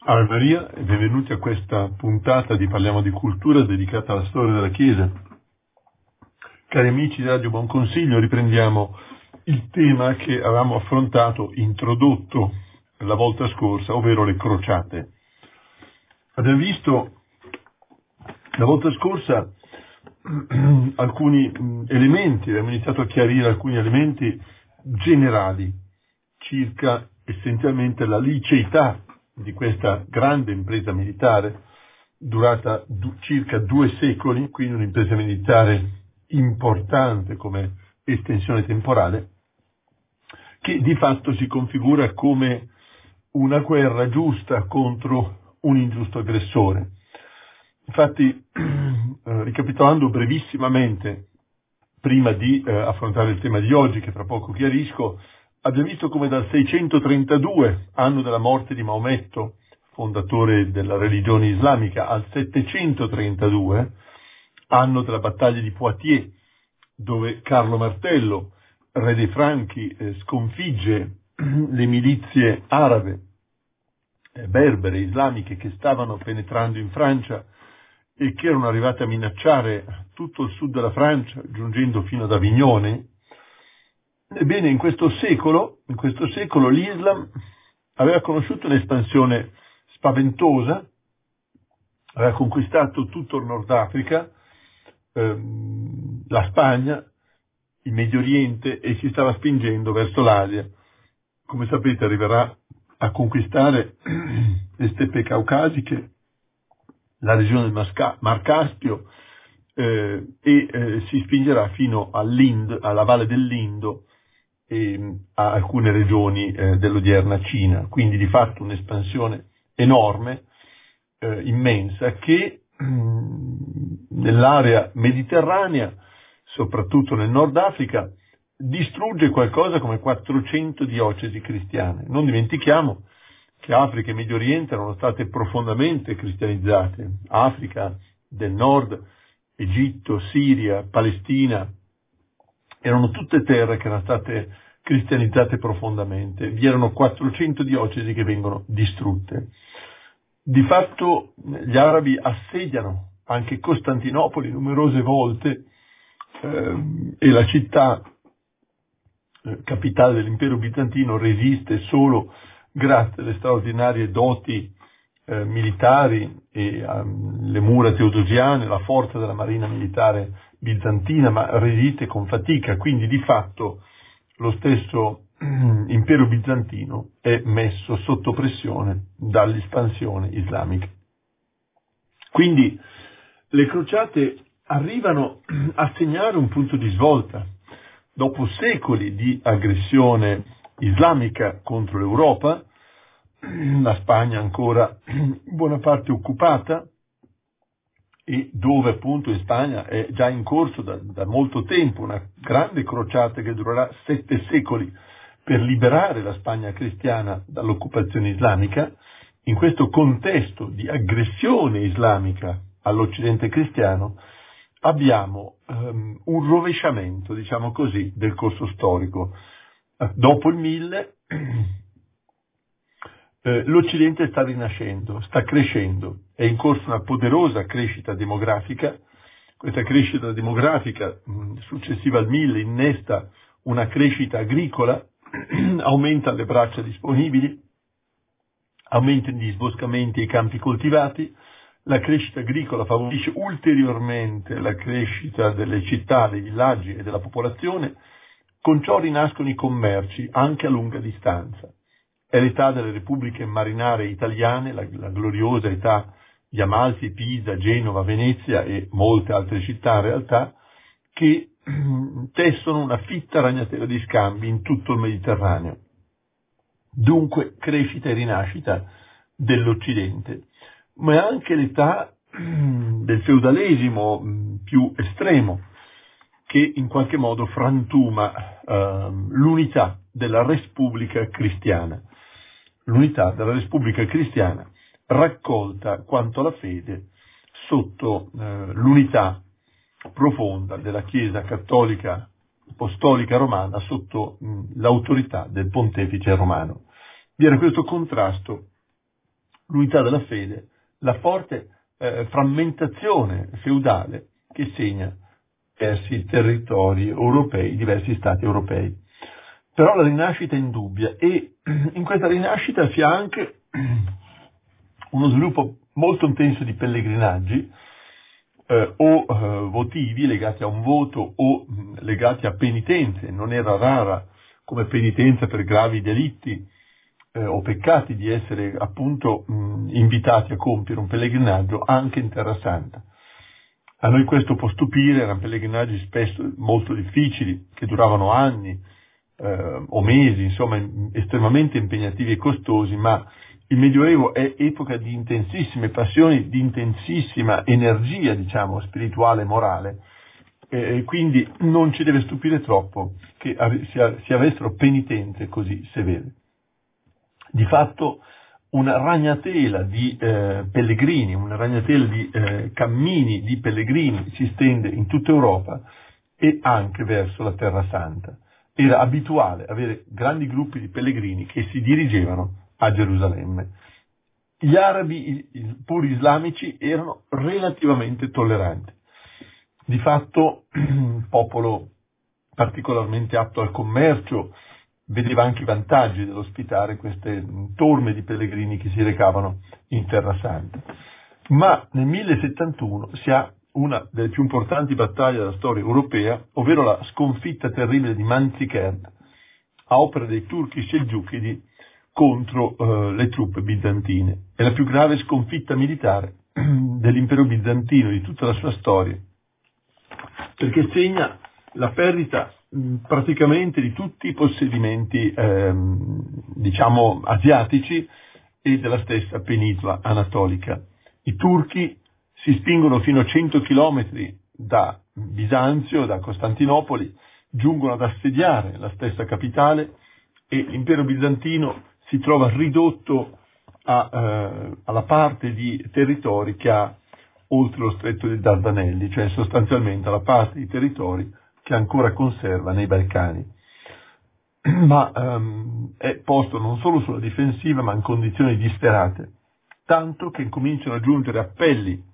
Ave Maria e benvenuti a questa puntata di Parliamo di Cultura dedicata alla storia della Chiesa. Cari amici di Radio Buon Consiglio, riprendiamo il tema che avevamo affrontato, introdotto la volta scorsa, ovvero le crociate. Abbiamo visto la volta scorsa alcuni elementi, abbiamo iniziato a chiarire alcuni elementi generali circa essenzialmente la liceità di questa grande impresa militare durata circa 2 secoli, quindi un'impresa militare importante come estensione temporale, che di fatto si configura come una guerra giusta contro un ingiusto aggressore. Infatti, ricapitolando brevissimamente, prima di affrontare il tema di oggi, che fra poco chiarisco, abbiamo visto come dal 632, anno della morte di Maometto, fondatore della religione islamica, al 732, anno della battaglia di Poitiers, dove Carlo Martello, re dei Franchi, sconfigge le milizie arabe, berbere, islamiche, che stavano penetrando in Francia e che erano arrivate a minacciare tutto il sud della Francia, giungendo fino ad Avignone. Ebbene, in questo secolo l'Islam aveva conosciuto un'espansione spaventosa, aveva conquistato tutto il Nord Africa, la Spagna, il Medio Oriente e si stava spingendo verso l'Asia. Come sapete, arriverà a conquistare le steppe caucasiche, la regione del Mar Caspio e si spingerà fino all'Ind, alla valle dell'Indo, e a alcune regioni dell'odierna Cina, quindi di fatto un'espansione enorme, immensa, che nell'area mediterranea, soprattutto nel Nord Africa, distrugge qualcosa come 400 diocesi cristiane. Non dimentichiamo che Africa e Medio Oriente erano state profondamente cristianizzate. Africa del Nord, Egitto, Siria, Palestina, erano tutte terre che erano state cristianizzate profondamente. Vi erano 400 diocesi che vengono distrutte. Di fatto gli arabi assediano anche Costantinopoli numerose volte e la città capitale dell'impero bizantino resiste solo grazie alle straordinarie doti militari e alle mura teodosiane, la forza della marina militare bizantina, ma resiste con fatica, quindi di fatto lo stesso impero bizantino è messo sotto pressione dall'espansione islamica. Quindi le crociate arrivano a segnare un punto di svolta. Dopo secoli di aggressione islamica contro l'Europa, la Spagna ancora in buona parte occupata, e dove appunto in Spagna è già in corso da molto tempo una grande crociata che durerà 7 secoli per liberare la Spagna cristiana dall'occupazione islamica. In questo contesto di aggressione islamica all'Occidente cristiano abbiamo un rovesciamento, diciamo così, del corso storico. Dopo il 1000 l'Occidente sta rinascendo, sta crescendo, è in corso una poderosa crescita demografica. Questa crescita demografica successiva al 1000 innesta una crescita agricola, aumenta le braccia disponibili, aumentano gli sboscamenti e i campi coltivati, la crescita agricola favorisce ulteriormente la crescita delle città, dei villaggi e della popolazione, con ciò rinascono i commerci anche a lunga distanza. È l'età delle repubbliche marinare italiane, la gloriosa età di Amalfi, Pisa, Genova, Venezia e molte altre città in realtà, che tessono una fitta ragnatela di scambi in tutto il Mediterraneo. Dunque crescita e rinascita dell'Occidente, ma è anche l'età del feudalesimo più estremo, che in qualche modo frantuma l'unità della Respubblica cristiana. L'unità della Respubblica cristiana raccolta quanto alla fede sotto l'unità profonda della Chiesa cattolica apostolica romana sotto l'autorità del pontefice romano. Vi era questo contrasto l'unità della fede, la forte frammentazione feudale che segna diversi territori europei, diversi stati europei. Però la rinascita è indubbia e in questa rinascita si ha anche uno sviluppo molto intenso di pellegrinaggi votivi legati a un voto o legati a penitenze. Non era rara come penitenza per gravi delitti o peccati di essere appunto invitati a compiere un pellegrinaggio anche in Terra Santa. A noi questo può stupire, erano pellegrinaggi spesso molto difficili, che duravano anni o mesi, insomma estremamente impegnativi e costosi, ma il Medioevo è epoca di intensissime passioni, di intensissima energia, diciamo, spirituale e morale, quindi non ci deve stupire troppo che si avessero penitenze così severe. Di fatto una ragnatela di pellegrini, una ragnatela di cammini di pellegrini si stende in tutta Europa e anche verso la Terra Santa. Era abituale avere grandi gruppi di pellegrini che si dirigevano a Gerusalemme. Gli arabi, pur islamici, erano relativamente tolleranti. Di fatto, un popolo particolarmente apto al commercio, vedeva anche i vantaggi dell'ospitare queste torme di pellegrini che si recavano in Terra Santa. Ma nel 1071 si ha una delle più importanti battaglie della storia europea, ovvero la sconfitta terribile di Manzikert, a opera dei turchi selgiukidi contro le truppe bizantine. È la più grave sconfitta militare dell'impero bizantino di tutta la sua storia, perché segna la perdita praticamente di tutti i possedimenti diciamo asiatici e della stessa penisola anatolica. I turchi si spingono fino a 100 chilometri da Bisanzio, da Costantinopoli, giungono ad assediare la stessa capitale e l'impero bizantino si trova ridotto alla parte di territori che ha oltre lo stretto dei Dardanelli, cioè sostanzialmente alla parte di territori che ancora conserva nei Balcani. Ma è posto non solo sulla difensiva, ma in condizioni disperate, tanto che cominciano a giungere appelli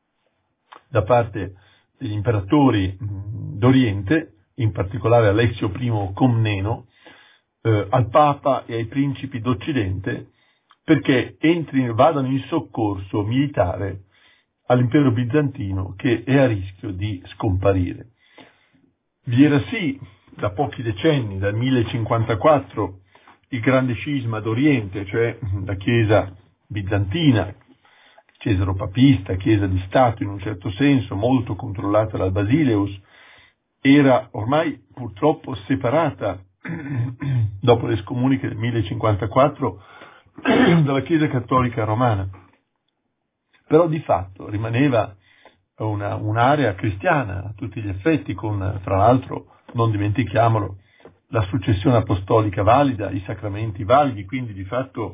da parte degli imperatori d'Oriente, in particolare Alessio I Comneno, al Papa e ai principi d'Occidente, perché vadano in soccorso militare all'impero bizantino che è a rischio di scomparire. Vi era sì, da pochi decenni, dal 1054, il grande scisma d'Oriente, cioè la Chiesa bizantina, cesaro-papista, Chiesa di Stato in un certo senso, molto controllata dal Basileus, era ormai purtroppo separata dopo le scomuniche del 1054 dalla Chiesa cattolica romana. Però di fatto rimaneva un'area cristiana a tutti gli effetti, con, tra l'altro, non dimentichiamolo, la successione apostolica valida, i sacramenti validi, quindi di fatto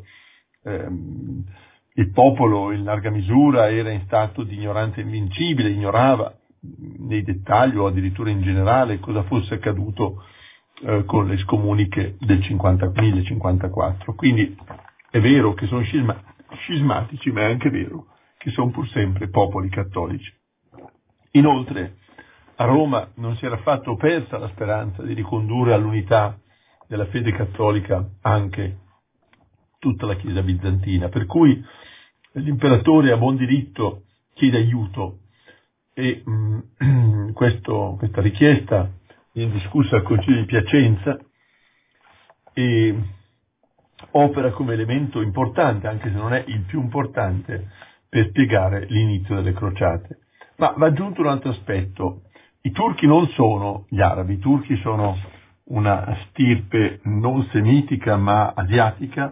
il popolo in larga misura era in stato di ignoranza invincibile, ignorava nei dettagli o addirittura in generale cosa fosse accaduto con le scomuniche del 1054. Quindi è vero che sono scismatici, ma è anche vero che sono pur sempre popoli cattolici. Inoltre a Roma non si era affatto persa la speranza di ricondurre all'unità della fede cattolica anche tutta la Chiesa bizantina, per cui l'imperatore a buon diritto chiede aiuto e questa richiesta viene discussa al Concilio di Piacenza e opera come elemento importante, anche se non è il più importante, per spiegare l'inizio delle crociate. Ma va aggiunto un altro aspetto. I turchi non sono gli arabi, i turchi sono una stirpe non semitica ma asiatica,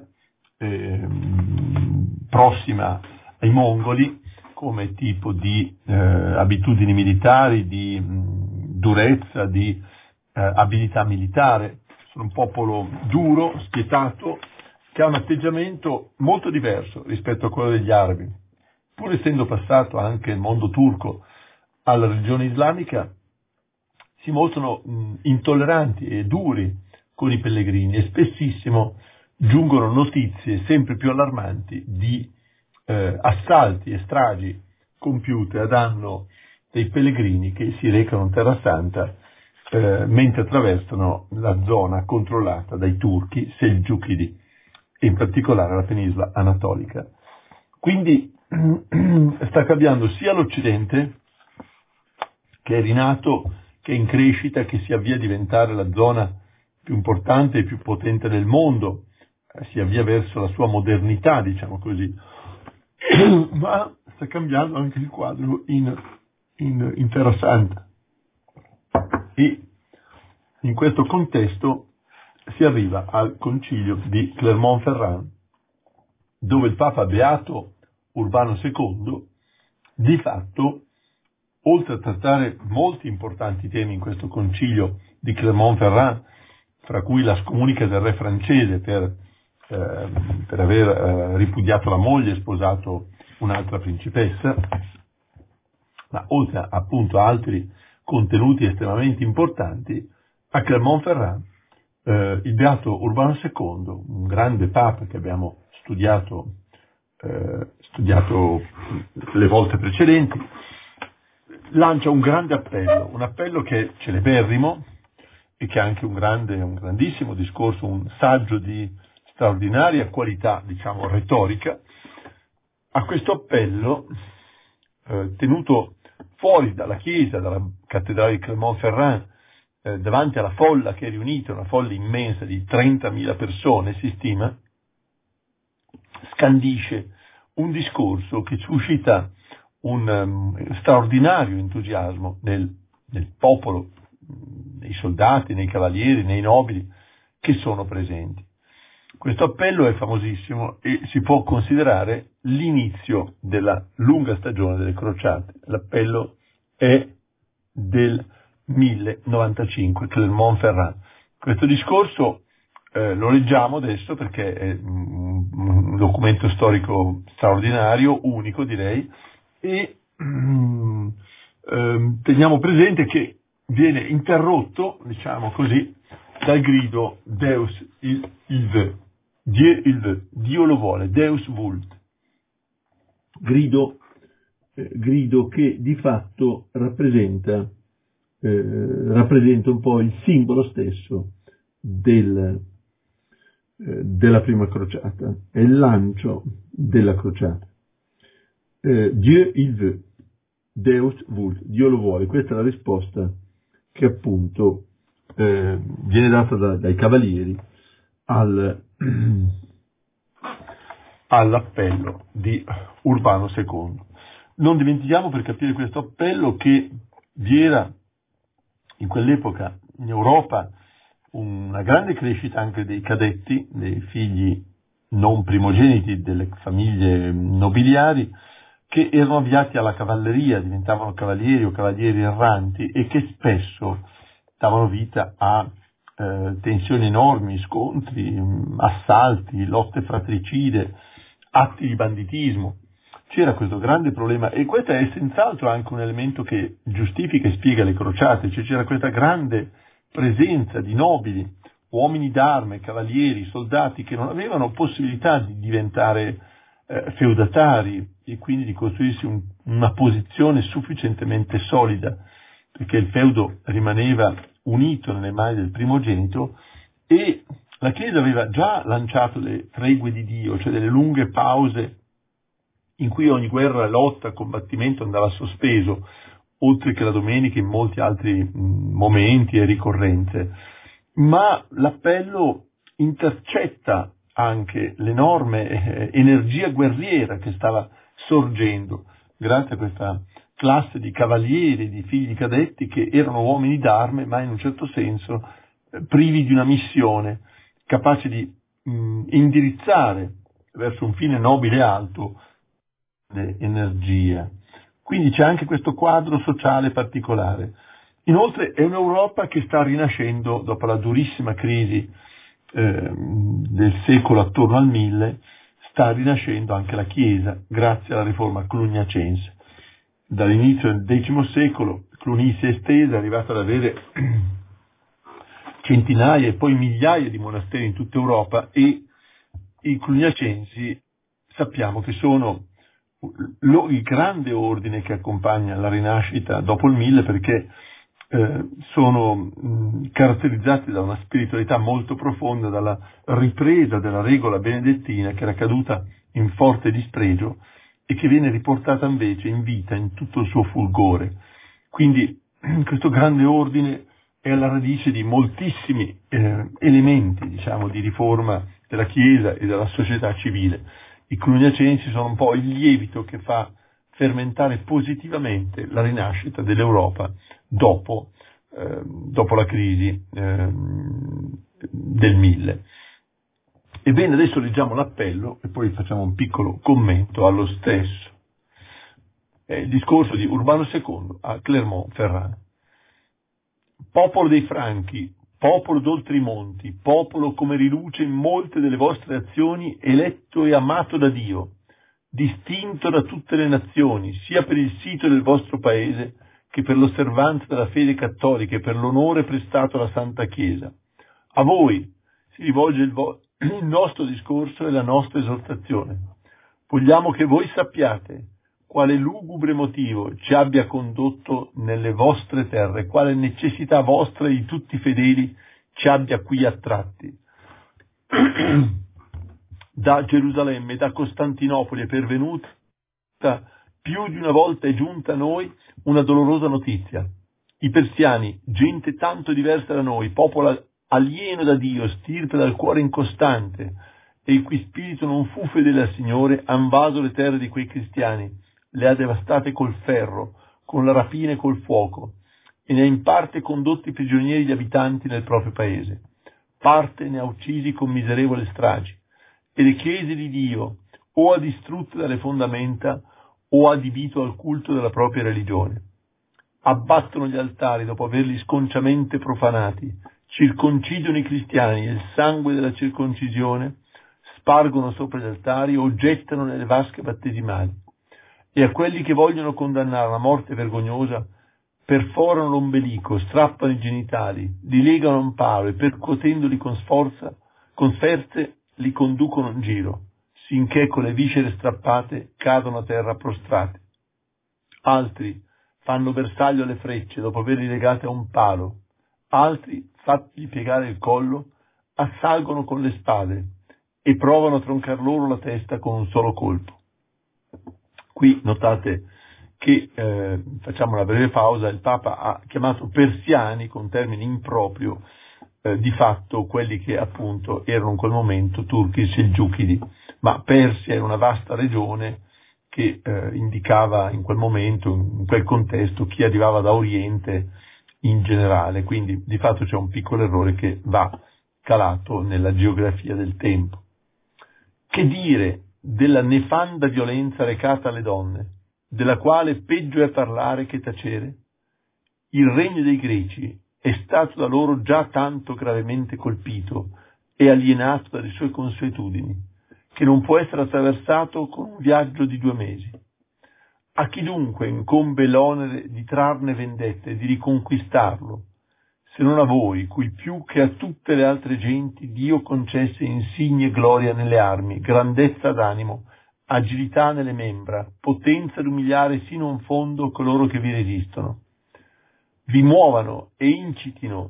prossima ai mongoli come tipo di abitudini militari, di durezza, di abilità militare. Sono un popolo duro, spietato, che ha un atteggiamento molto diverso rispetto a quello degli arabi. Pur essendo passato anche il mondo turco alla religione islamica, si mostrano intolleranti e duri con i pellegrini e spessissimo giungono notizie sempre più allarmanti di assalti e stragi compiute a danno dei pellegrini che si recano in Terra Santa mentre attraversano la zona controllata dai turchi selgiukidi, e in particolare la penisola anatolica. Quindi sta cambiando sia l'Occidente, che è rinato, che è in crescita, che si avvia a diventare la zona più importante e più potente del mondo, si avvia verso la sua modernità, diciamo così, ma sta cambiando anche il quadro in Terra Santa. E in questo contesto si arriva al concilio di Clermont-Ferrand, dove il Papa Beato Urbano II, di fatto, oltre a trattare molti importanti temi in questo concilio di Clermont-Ferrand, fra cui la scomunica del re francese per aver ripudiato la moglie e sposato un'altra principessa, ma oltre appunto a altri contenuti estremamente importanti, a Clermont-Ferrand il Beato Urbano II, un grande Papa che abbiamo studiato le volte precedenti, lancia un grande appello, un appello che è celeberrimo e che ha anche un grandissimo discorso, un saggio di straordinaria qualità, diciamo, retorica. A questo appello, tenuto fuori dalla chiesa, dalla cattedrale di Clermont-Ferrand, davanti alla folla che è riunita, una folla immensa di 30.000 persone, si stima, scandisce un discorso che suscita un straordinario entusiasmo nel popolo, nei soldati, nei cavalieri, nei nobili che sono presenti. Questo appello è famosissimo e si può considerare l'inizio della lunga stagione delle crociate. L'appello è del 1095, Clermont-Ferrand. Questo discorso lo leggiamo adesso perché è un documento storico straordinario, unico direi, e teniamo presente che viene interrotto, diciamo così, dal grido Deus il veut, Dieu il veut, Dio lo vuole, Deus vult, grido che di fatto rappresenta un po' il simbolo stesso della prima crociata, è il lancio della crociata. Dieu il veut, Deus vult, Dio lo vuole. Questa è la risposta che appunto viene data dai cavalieri all'appello di Urbano II. Non dimentichiamo, per capire questo appello, che vi era in quell'epoca in Europa una grande crescita anche dei cadetti, dei figli non primogeniti delle famiglie nobiliari, che erano avviati alla cavalleria, diventavano cavalieri o cavalieri erranti, e che spesso davano vita a tensioni enormi, scontri, assalti, lotte fratricide, atti di banditismo. C'era questo grande problema, e questo è senz'altro anche un elemento che giustifica e spiega le crociate, cioè c'era questa grande presenza di nobili, uomini d'arme, cavalieri, soldati, che non avevano possibilità di diventare feudatari e quindi di costruirsi una posizione sufficientemente solida, perché il feudo rimaneva unito nelle mani del primogenito, e la Chiesa aveva già lanciato le tregue di Dio, cioè delle lunghe pause in cui ogni guerra, lotta, combattimento andava sospeso, oltre che la domenica in molti altri momenti e ricorrenze. Ma l'appello intercetta anche l'enorme energia guerriera che stava sorgendo grazie a questa classe di cavalieri, di figli cadetti che erano uomini d'arme, ma in un certo senso privi di una missione, capaci di indirizzare verso un fine nobile e alto l'energia. Quindi c'è anche questo quadro sociale particolare. Inoltre è un'Europa che sta rinascendo dopo la durissima crisi del secolo attorno al 1000, sta rinascendo anche la Chiesa grazie alla riforma cluniacense. Dall'inizio del X secolo Cluny si è estesa, è arrivata ad avere centinaia e poi migliaia di monasteri in tutta Europa, e i cluniacensi sappiamo che sono il grande ordine che accompagna la rinascita dopo il 1000, perché sono caratterizzati da una spiritualità molto profonda, dalla ripresa della regola benedettina che era caduta in forte dispregio e che viene riportata invece in vita in tutto il suo fulgore. Quindi questo grande ordine è alla radice di moltissimi elementi, diciamo, di riforma della Chiesa e della società civile. I cluniacensi sono un po' il lievito che fa fermentare positivamente la rinascita dell'Europa dopo la crisi del 1000. Ebbene, adesso leggiamo l'appello e poi facciamo un piccolo commento allo stesso. È il discorso di Urbano II a Clermont-Ferrand. Popolo dei Franchi, popolo d'oltre i monti, popolo come riluce in molte delle vostre azioni, eletto e amato da Dio, distinto da tutte le nazioni, sia per il sito del vostro paese che per l'osservanza della fede cattolica e per l'onore prestato alla Santa Chiesa. A voi si rivolge il nostro discorso e la nostra esortazione. Vogliamo che voi sappiate quale lugubre motivo ci abbia condotto nelle vostre terre, quale necessità vostra e di tutti i fedeli ci abbia qui attratti. Da Gerusalemme e da Costantinopoli è pervenuta, più di una volta è giunta a noi una dolorosa notizia. I persiani, gente tanto diversa da noi, popolo alieno da Dio, stirpe dal cuore incostante, e il cui spirito non fu fedele al Signore, ha invaso le terre di quei cristiani, le ha devastate col ferro, con la rapina e col fuoco, e ne ha in parte condotti prigionieri gli abitanti nel proprio paese. Parte ne ha uccisi con miserevole stragi, e le chiese di Dio o ha distrutte dalle fondamenta o ha adibito al culto della propria religione. Abbattono gli altari dopo averli sconciamente profanati, circoncidono i cristiani e il sangue della circoncisione spargono sopra gli altari o gettano nelle vasche battesimali. E a quelli che vogliono condannare alla morte vergognosa perforano l'ombelico, strappano i genitali, li legano a un palo e percuotendoli con sferze li conducono in giro, sinché con le viscere strappate cadono a terra prostrati. Altri fanno bersaglio alle frecce dopo averli legati a un palo, altri, fattigli piegare il collo, assalgono con le spade e provano a troncar loro la testa con un solo colpo. Qui notate che, facciamo una breve pausa, il Papa ha chiamato persiani con termine improprio, di fatto quelli che appunto erano in quel momento turchi selgiukidi, ma Persia era una vasta regione che indicava in quel momento, in quel contesto, chi arrivava da Oriente in generale, quindi di fatto c'è un piccolo errore che va calato nella geografia del tempo. Che dire della nefanda violenza recata alle donne, della quale peggio è parlare che tacere? Il regno dei Greci è stato da loro già tanto gravemente colpito e alienato dalle sue consuetudini, che non può essere attraversato con un viaggio di 2 mesi. A chi dunque incombe l'onere di trarne vendetta e di riconquistarlo, se non a voi, cui più che a tutte le altre genti Dio concesse insigne gloria nelle armi, grandezza d'animo, agilità nelle membra, potenza ad umiliare sino in fondo coloro che vi resistono. Vi muovano e incitino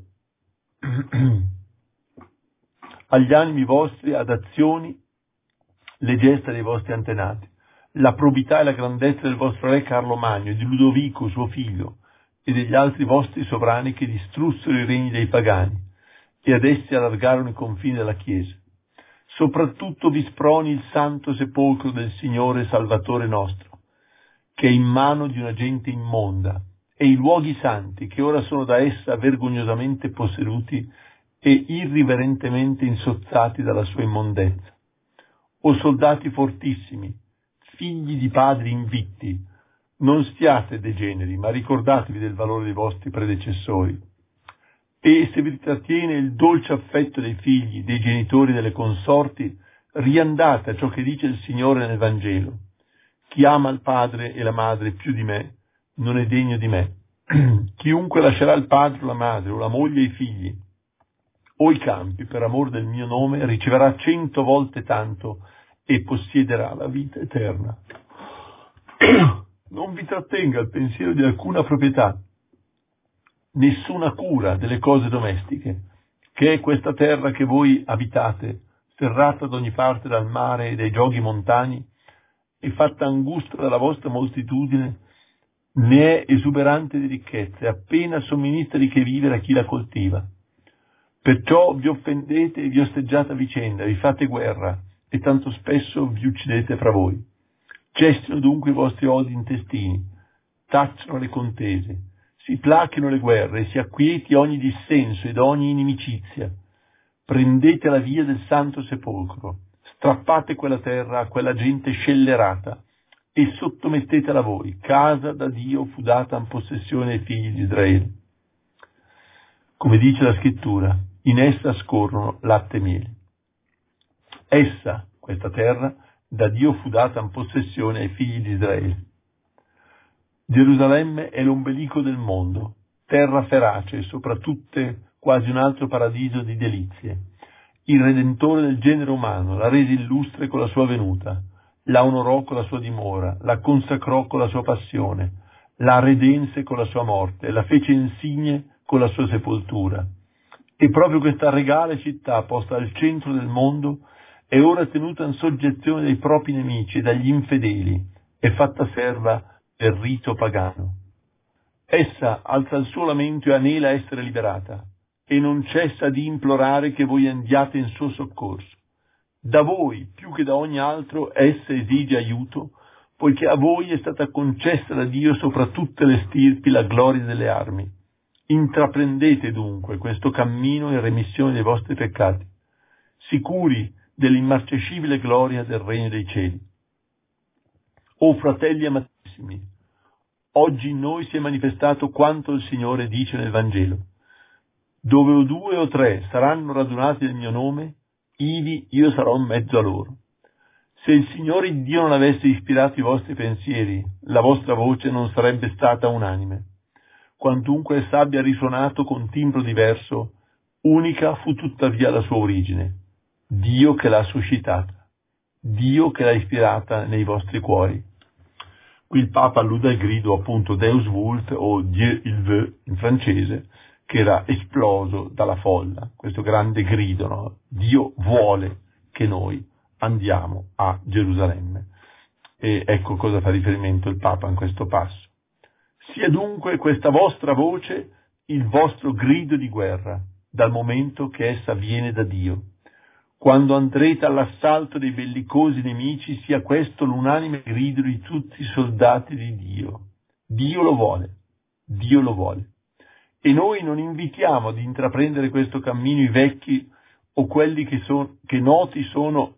agli animi vostri ad azioni le gesta dei vostri antenati, la probità e la grandezza del vostro re Carlo Magno e di Ludovico suo figlio e degli altri vostri sovrani che distrussero i regni dei pagani e ad essi allargarono i confini della Chiesa. Soprattutto vi sproni il santo sepolcro del Signore Salvatore nostro, che è in mano di una gente immonda, e i luoghi santi che ora sono da essa vergognosamente posseduti e irriverentemente insozzati dalla sua immondezza. O soldati fortissimi, figli di padri invitti, non stiate degeneri, ma ricordatevi del valore dei vostri predecessori. E se vi trattiene il dolce affetto dei figli, dei genitori e delle consorti, riandate a ciò che dice il Signore nel Vangelo. Chi ama il padre e la madre più di me, non è degno di me. Chiunque lascerà il padre o la madre, o la moglie e i figli, o i campi, per amor del mio nome, riceverà 100 volte tanto e possiederà la vita eterna. Non vi trattenga il pensiero di alcuna proprietà, nessuna cura delle cose domestiche, che è questa terra che voi abitate, serrata da ogni parte dal mare e dai gioghi montani, e fatta angusta dalla vostra moltitudine, ne è esuberante di ricchezze, appena somministra di che vivere a chi la coltiva. Perciò vi offendete e vi osteggiate a vicenda, vi fate guerra, e tanto spesso vi uccidete fra voi. Cessino dunque i vostri odi intestini, tacciano le contese, si plachino le guerre e si acquieti ogni dissenso ed ogni inimicizia. Prendete la via del santo sepolcro, strappate quella terra a quella gente scellerata e sottomettetela voi, casa da Dio fu data in possessione ai figli di Israele. Come dice la scrittura, in essa scorrono latte e miele. Essa, questa terra, da Dio fu data in possessione ai figli di Israele. Gerusalemme è l'ombelico del mondo, terra ferace, sopra tutte quasi un altro paradiso di delizie. Il Redentore del genere umano la rese illustre con la sua venuta, la onorò con la sua dimora, la consacrò con la sua passione, la redense con la sua morte, la fece insigne con la sua sepoltura. E proprio questa regale città, posta al centro del mondo, è ora tenuta in soggezione dai propri nemici e dagli infedeli, e fatta serva del rito pagano. Essa alza il suo lamento e anela a essere liberata, e non cessa di implorare che voi andiate in suo soccorso. Da voi, più che da ogni altro, essa esige aiuto, poiché a voi è stata concessa da Dio sopra tutte le stirpi la gloria delle armi. Intraprendete dunque questo cammino in remissione dei vostri peccati, sicuri dell'immarcescibile gloria del regno dei cieli. O fratelli amatissimi, oggi in noi si è manifestato quanto il Signore dice nel Vangelo. Dove o 2 o 3 saranno radunati nel mio nome, ivi io sarò in mezzo a loro. Se il Signore Dio non avesse ispirato i vostri pensieri, la vostra voce non sarebbe stata unanime. Quantunque essa abbia risuonato con timbro diverso, unica fu tuttavia la sua origine. Dio che l'ha suscitata, Dio che l'ha ispirata nei vostri cuori. Qui il Papa allude al grido appunto Deus vult o Dieu il veut in francese, che era esploso dalla folla, questo grande grido, no? Dio vuole che noi andiamo a Gerusalemme. E ecco cosa fa riferimento il Papa in questo passo. Sia dunque questa vostra voce il vostro grido di guerra, dal momento che essa viene da Dio. Quando andrete all'assalto dei bellicosi nemici, sia questo l'unanime grido di tutti i soldati di Dio. Dio lo vuole, Dio lo vuole. E noi non invitiamo ad intraprendere questo cammino i vecchi o quelli che noti sono,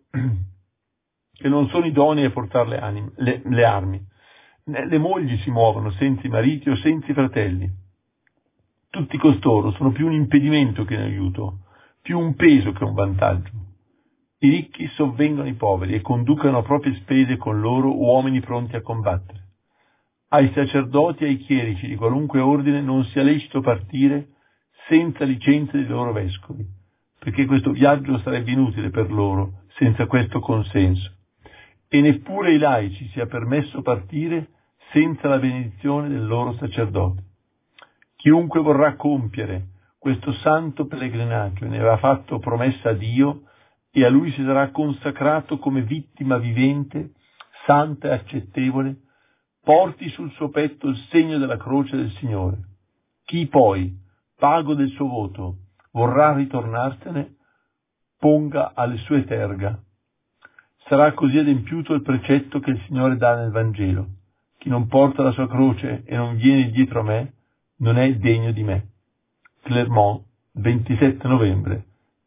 che non sono idonei a portare le armi. Le mogli si muovono senza i mariti o senza i fratelli. Tutti costoro sono più un impedimento che un aiuto, più un peso che un vantaggio. I ricchi sovvengono i poveri e conducano a proprie spese con loro uomini pronti a combattere. Ai sacerdoti e ai chierici di qualunque ordine non sia lecito partire senza licenza dei loro vescovi, perché questo viaggio sarebbe inutile per loro senza questo consenso. E neppure ai laici sia permesso partire senza la benedizione del loro sacerdote. Chiunque vorrà compiere questo santo pellegrinaggio ne aveva fatto promessa a Dio e a Lui si sarà consacrato come vittima vivente, santa e accettevole, porti sul suo petto il segno della croce del Signore. Chi poi, pago del suo voto, vorrà ritornarsene, ponga alle sue terga. Sarà così adempiuto il precetto che il Signore dà nel Vangelo. Chi non porta la sua croce e non viene dietro a me, non è degno di me. Clermont, 27 novembre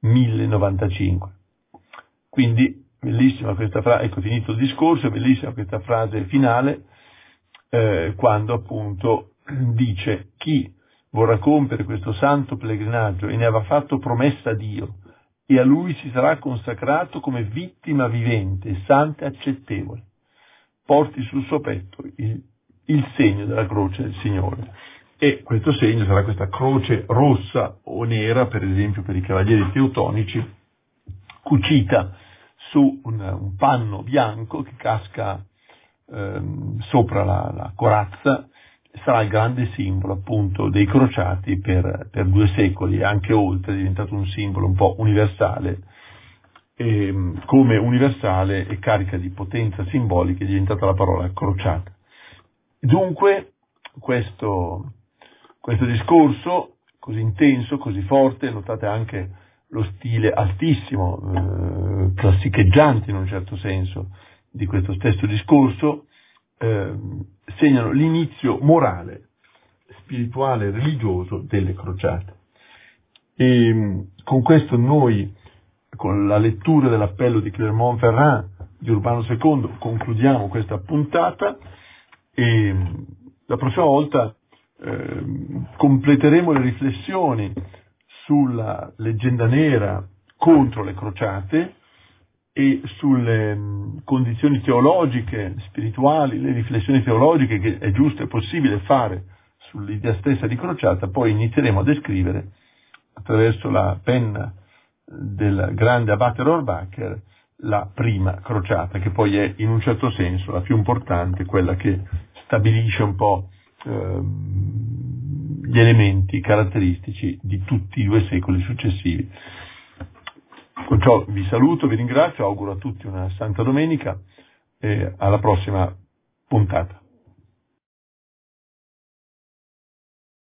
1095. Quindi, bellissima questa frase, ecco finito il discorso, è bellissima questa frase finale, quando appunto dice chi vorrà compiere questo santo pellegrinaggio e ne aveva fatto promessa a Dio, e a Lui si sarà consacrato come vittima vivente, santa e accettevole, porti sul suo petto il segno della croce del Signore. E questo segno sarà questa croce rossa o nera, per esempio per i cavalieri teutonici, cucita su un panno bianco che casca sopra la corazza, sarà il grande simbolo appunto dei crociati per 2 secoli, anche oltre, è diventato un simbolo un po' universale, e come universale e carica di potenza simbolica è diventata la parola crociata. Dunque questo discorso così intenso, così forte, notate anche lo stile altissimo, classicheggiante in un certo senso di questo stesso discorso, segnano l'inizio morale, spirituale, religioso delle crociate. E con questo noi, con la lettura dell'appello di Clermont-Ferrand di Urbano II, concludiamo questa puntata e la prossima volta completeremo le riflessioni sulla leggenda nera contro le crociate e sulle condizioni teologiche, spirituali, le riflessioni teologiche che è giusto e possibile fare sull'idea stessa di crociata. Poi inizieremo a descrivere, attraverso la penna del grande abate Rohrbacher, la prima crociata, che poi è in un certo senso la più importante, quella che stabilisce un po' gli elementi caratteristici di tutti i 2 secoli successivi. Con ciò vi saluto, vi ringrazio, auguro a tutti una Santa Domenica e alla prossima puntata.